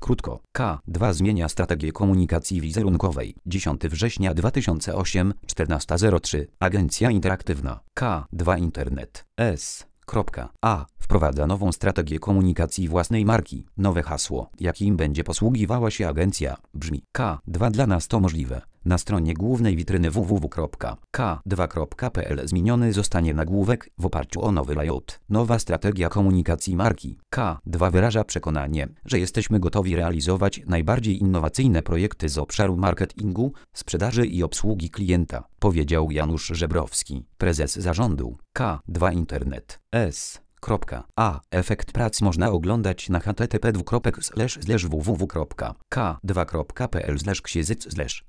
Krótko. K2 zmienia strategię komunikacji wizerunkowej. 10 września 2008, 14:03. Agencja Interaktywna. K2 Internet. S.A. wprowadza nową strategię komunikacji własnej marki. Nowe hasło, jakim będzie posługiwała się agencja, brzmi: K2 dla nas to możliwe. Na stronie głównej witryny www.k2.pl zmieniony zostanie nagłówek w oparciu o nowy layout. Nowa strategia komunikacji marki. K2 wyraża przekonanie, że jesteśmy gotowi realizować najbardziej innowacyjne projekty z obszaru marketingu, sprzedaży i obsługi klienta, powiedział Janusz Żebrowski, prezes zarządu K2 Internet. S.A. Efekt prac można oglądać na http://www.k2.pl/księżyc/